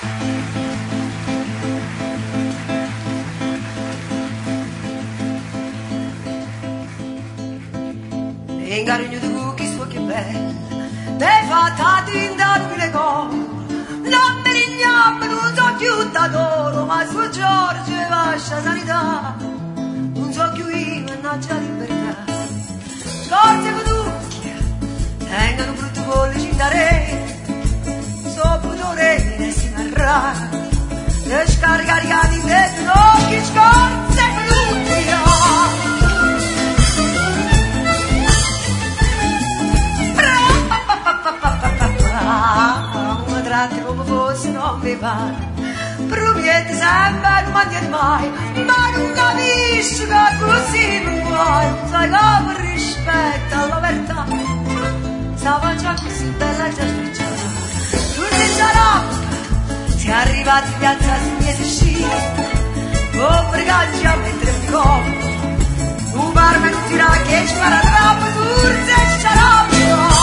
in garugno di cucchi suo che bella te fatta t'indabile coro non me l'ignamme non so più d'adoro ma suo Giorgio e vascia sanità non so più io mannaggia libertà scorse caducchia tengano brutto pollici in dare sopra l'orecchie si narrà e scaricariati in dentro occhi scorse caducchia una tratta come fosse non mi pare prometti sempre non mantieni mai ma non capisci che così non vuoi non sai come rispetto alla verità stava già così bella già sfrecciata tutti sarà si è arrivati in piazza su miei sci obbligati a mettere un colpo un barme non tira che ci farà troppo turze e sciarappa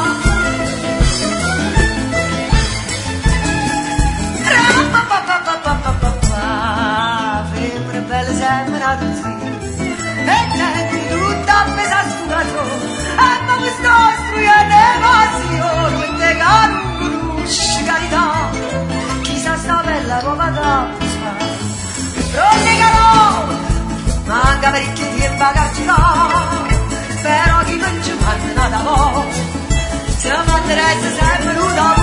femmine belle sembra tutti e tendi tutta appesa stucato e ma questo struiete evasione e te che non conosci carità chissà sta bella come cappa pronti calore manca parecchie di bagaggi però chi non ci manna da mo' se la manteresse sempre nuda